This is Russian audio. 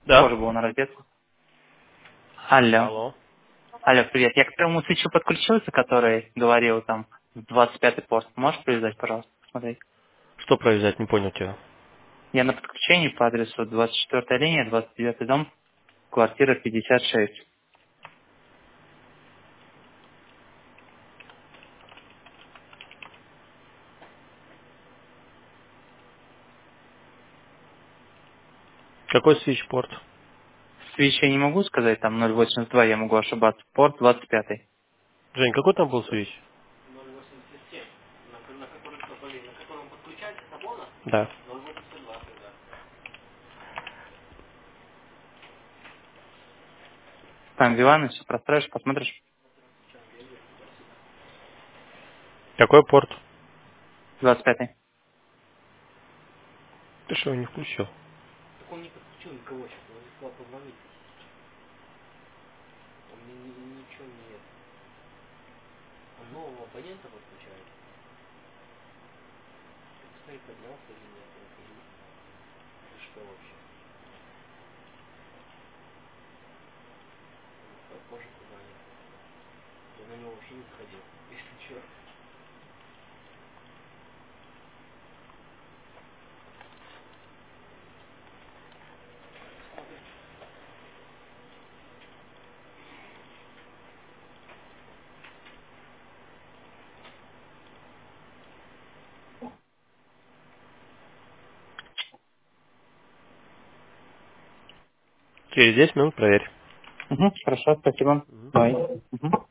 Да. Похоже было на розетку. Алло. Алло. Алло, привет. Я к первому свечу подключился, который говорил там 25-й порт. Можешь привязать, пожалуйста, посмотреть? Что произойдет, не понял тебя. Я на подключении по адресу 24-я линия, 29-й дом, квартира 56. Какой свич-порт? Свич я не могу сказать, там 082, я могу ошибаться. Порт 25-й. Жень, какой там был свич? Да. Там Виланы, все простроишь, посмотришь. Какой порт? 25-й. Ты что, его не включил? Через 10 минут проверь. Угу, хорошо, спасибо. Давай. Угу.